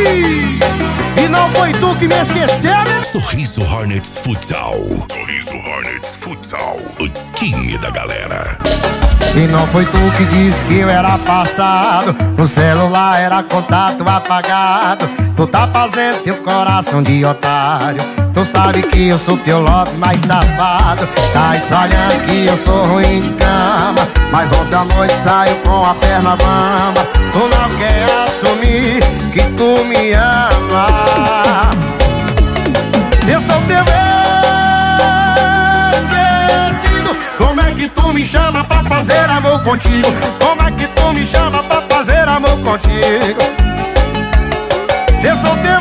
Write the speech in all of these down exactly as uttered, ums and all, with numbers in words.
E não foi tu que me esqueceu, né? Sorriso Hornets Futsal. Sorriso Hornets Futsal. O time da galera. E não foi tu que disse que eu era passado, no celular era contato apagado. Tu tá fazendo teu coração de otário. Tu sabe que eu sou teu love mais safado. Tá espalhando que eu sou ruim de cama, mas ontem à noite saiu com a perna bamba. Tu não quer assumir que tu me ama. Se eu sou teu esquecido, como é que tu me chama pra fazer amor contigo? Como é que tu me chama pra fazer amor contigo? Se eu sou teu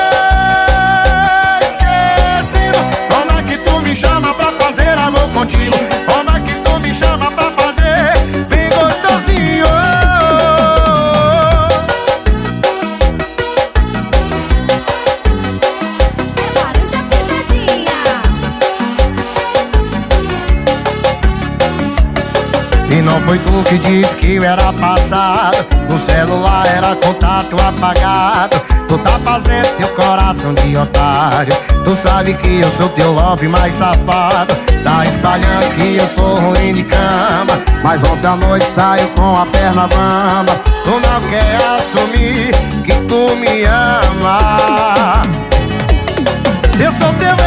esquecido, como é que tu me chama pra fazer amor contigo? Como é que tu me chama pra fazer bem gostosinho? E não foi tu que disse que eu era passado, no celular era contato apagado. Tu tá fazendo teu coração de otário. Tu sabe que eu sou teu love mais safado. Tá espalhando que eu sou ruim de cama, mas ontem à noite saiu com a perna bamba. Tu não quer assumir que tu me ama. Se eu sou teu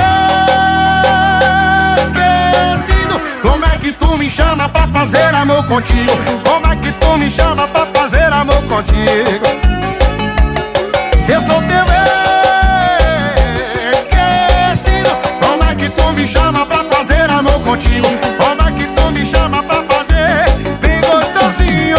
esquecido, como é que tu me chama pra fazer amor contigo? Como é que tu me chama pra fazer amor contigo? Se eu sou teu esquecido, como é que tu me chama pra fazer amor contigo? Como é que tu me chama pra fazer bem gostosinho?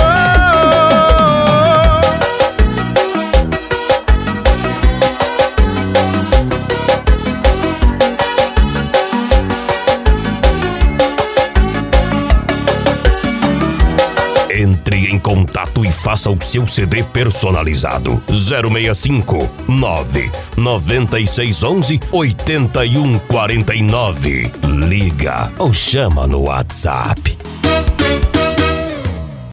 Entre em contato e faça o seu C D personalizado. zero seis cinco, nove nove seis um um, oito um quatro nove. Liga ou chama no WhatsApp.